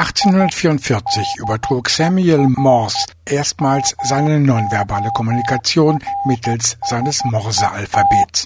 1844 übertrug Samuel Morse erstmals seine nonverbale Kommunikation mittels seines Morse-Alphabets.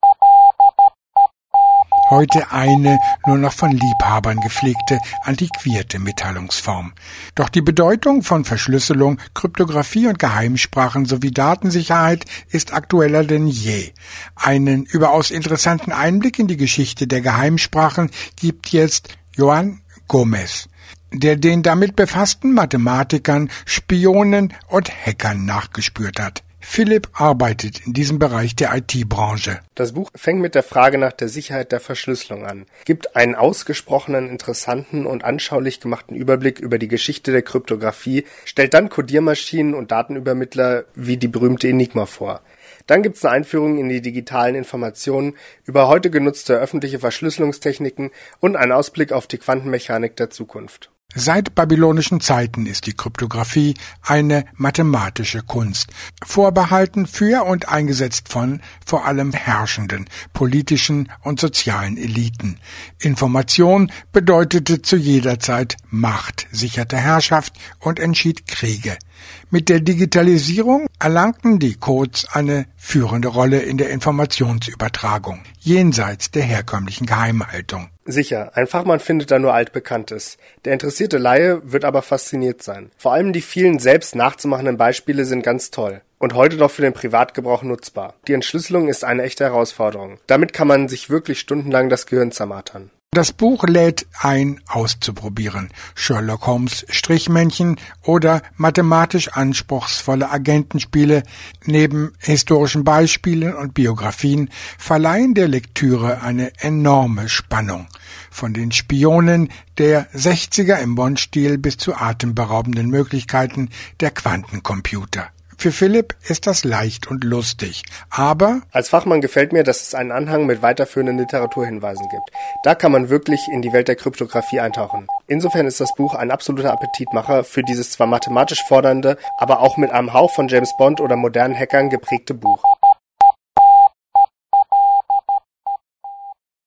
Heute eine nur noch von Liebhabern gepflegte, antiquierte Mitteilungsform. Doch die Bedeutung von Verschlüsselung, Kryptographie und Geheimsprachen sowie Datensicherheit ist aktueller denn je. Einen überaus interessanten Einblick in die Geschichte der Geheimsprachen gibt jetzt Joan Gomez, der den damit befassten Mathematikern, Spionen und Hackern nachgespürt hat. Philipp arbeitet in diesem Bereich der IT-Branche. Das Buch fängt mit der Frage nach der Sicherheit der Verschlüsselung an, gibt einen ausgesprochenen, interessanten und anschaulich gemachten Überblick über die Geschichte der Kryptographie, stellt dann Codiermaschinen und Datenübermittler wie die berühmte Enigma vor. Dann gibt's eine Einführung in die digitalen Informationen, über heute genutzte öffentliche Verschlüsselungstechniken und einen Ausblick auf die Quantenmechanik der Zukunft. Seit babylonischen Zeiten ist die Kryptographie eine mathematische Kunst, vorbehalten für und eingesetzt von vor allem herrschenden, politischen und sozialen Eliten. Information bedeutete zu jeder Zeit Macht, sicherte Herrschaft und entschied Kriege. Mit der Digitalisierung erlangten die Codes eine führende Rolle in der Informationsübertragung, jenseits der herkömmlichen Geheimhaltung. Sicher, ein Fachmann findet da nur Altbekanntes. Der interessierte Laie wird aber fasziniert sein. Vor allem die vielen selbst nachzumachenden Beispiele sind ganz toll und heute doch für den Privatgebrauch nutzbar. Die Entschlüsselung ist eine echte Herausforderung. Damit kann man sich wirklich stundenlang das Gehirn zermartern. Das Buch lädt ein, auszuprobieren. Sherlock Holmes Strichmännchen oder mathematisch anspruchsvolle Agentenspiele neben historischen Beispielen und Biografien verleihen der Lektüre eine enorme Spannung. Von den Spionen der 60er im Bond-Stil bis zu atemberaubenden Möglichkeiten der Quantencomputer. Für Philipp ist das leicht und lustig, aber als Fachmann gefällt mir, dass es einen Anhang mit weiterführenden Literaturhinweisen gibt. Da kann man wirklich in die Welt der Kryptographie eintauchen. Insofern ist das Buch ein absoluter Appetitmacher für dieses zwar mathematisch fordernde, aber auch mit einem Hauch von James Bond oder modernen Hackern geprägte Buch.